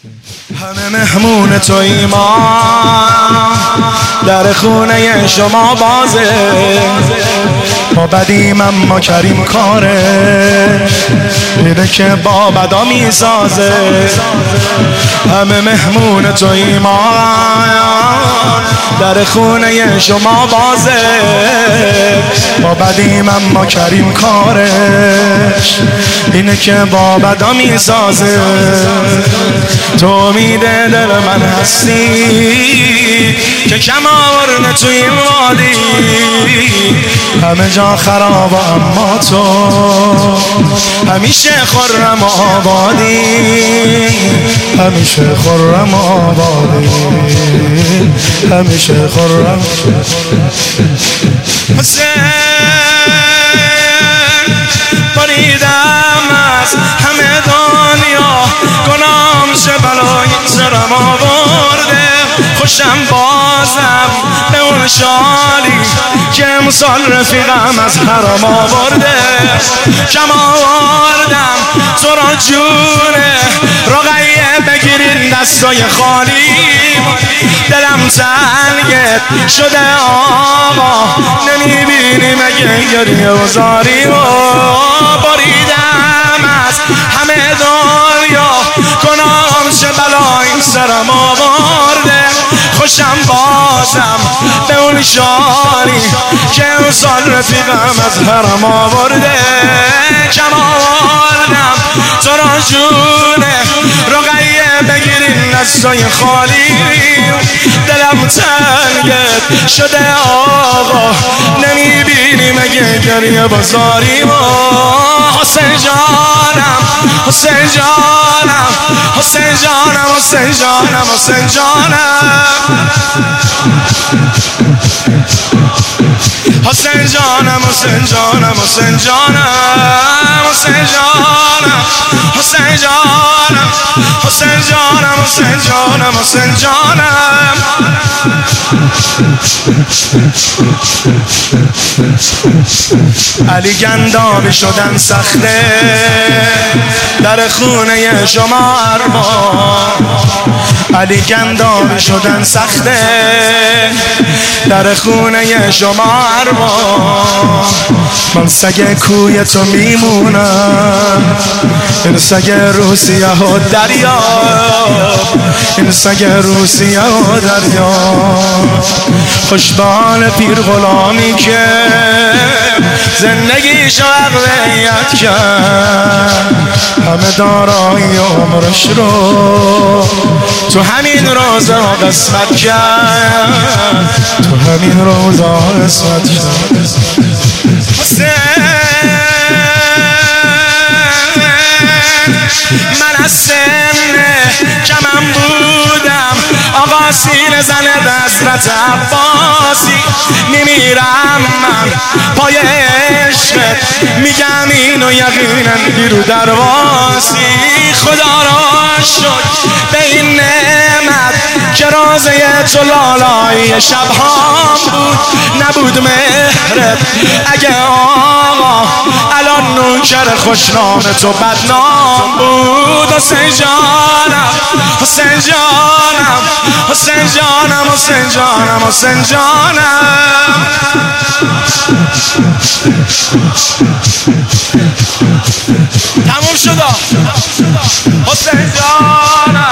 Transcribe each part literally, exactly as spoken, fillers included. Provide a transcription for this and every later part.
همه مهمون تویی ما، در خونه شما بازه، ما بدیم اما کریم کاره، میره که با بدا میسازه. همه مهمون تویی ما، در خونه شما بازه، ما بدیم اما کریم کارش اینه که با بدا میسازه. تو امید دل من هستی که کم آورده توی این وادی، همه جا خراب اما تو همیشه خرم آبادی، همیشه خرم آبادی، همیشه خرم. حسین بریدم از همه دنیا، گناهم شه بلای سرم آورده، خوشم بازم به اون شالی که امسال رفیقم از حرام آورده. کم آوردم تو را جونه رقیه بگیرین دستای خالی، دلم تنگت شده آقا نمیبینی مگه گریه و زاری. و بریدم از همه دنیا، گناهم شه بلای سرم آورده، خوشم بازم به اون شاری که امسال رفیقم از حرم آورده. کم آوردم تو را جونه رقیه بگیرین دستای خالی، دلم تنگت شده آقا نمیبینی مگه گریه بازاری. و حسین جانم حسین جانم حسین جانم حسین جانم حسین جانم حسین جانم حسین جانم حسین جانم حسین جانم حسین جانم حسین جانم حسین جانم حسین جانم. علی گندابی شدن سخته در خونه شما ارباب، علی گندابی شدن سخته در خونه شما ارباب. من سگ کوی تو میمونم، این سگ روسیه و دریا، این سگ روسیه و دریا. خوشبال پیر غلامی که زندگیشو اقلیت کرد، همه دارایی عمرش رو تو همین روزا قسمت کرد، تو همین روزا قسمت کرد. من از سن کمم بودم، آقا سینه زنه حضرت عباسی، میمیرم من پای عشقت، میگم اینو یقینا بیرو درواسی. خدا را شکر به این نعمت که رازه تو لالای شبهام بود، نبود مهرت اگه آقا الان نوکر خوشنام تو بدنام بود. حسین جانم حسین جانم حسین جانم حسین جانم حسین جانم. تموم شد حسین جانم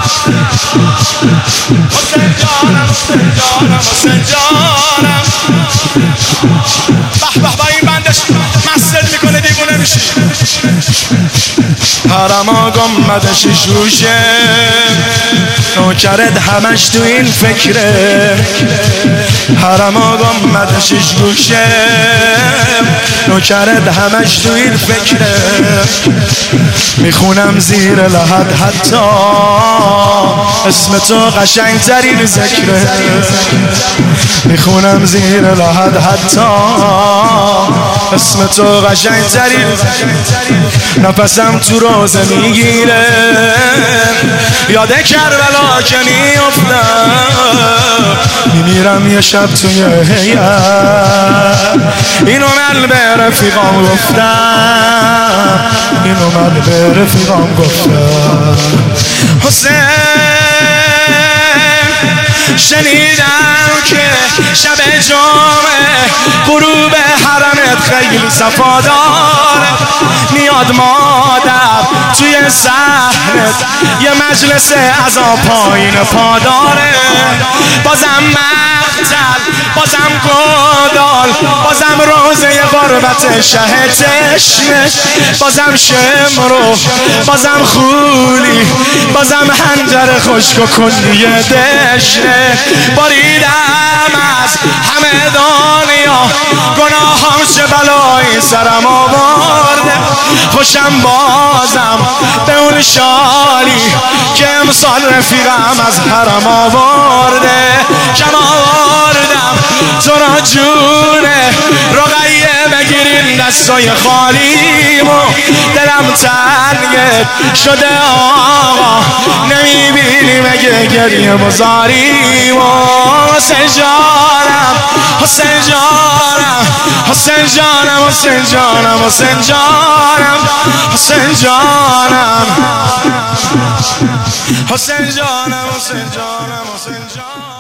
حسین جانم حسین جانم حسین جانم. به به با این بندش مستر میکنه دیوونه میشی. حرم آقا مده شیشوشه، نوکرت همش تو این فکره. حرم آقا مده شیشوشه، نوکرت همش تو این فکره. میخونم زیر لحد حتی اسم تو قشنگ ترین ذکره، میخونم زیر لحد حتی اسم تو قشنگ ترین. نفسم تو روزه میگیره، یاد کربلا که میافتم، میمیرم یه شب توی هیئت، اینو من به رفیقام گفتم، اینو من به رفیقام گفتم. حسین شنیدم که شب جمعه غروب حرمت خیلی صفا داره، میاد مادر توی صحنت یه مجلس از آن پایین پا داره، بازم مقتل بازم گدال بازم روزه غربت شه تشنه، بازم شمرو بازم خولی بازم هنجر خشک و کندی دشنه، باریدم از همه دنیا گناهام چه بلایی سرم آورده، خوشم بازم به اون شالی که امسال رفیقم از حرم آورده، کم آوردم تو را جونه رقیه بگیرین دستای خالیمو، دلم تنگت شده آقا نمیبینی مگه گریه مزاریمو، حسین جانم حسین جانم حسین جانم حسین جانم حسین جانم حسین جانم حسین جانم حسین جانم حسین جانم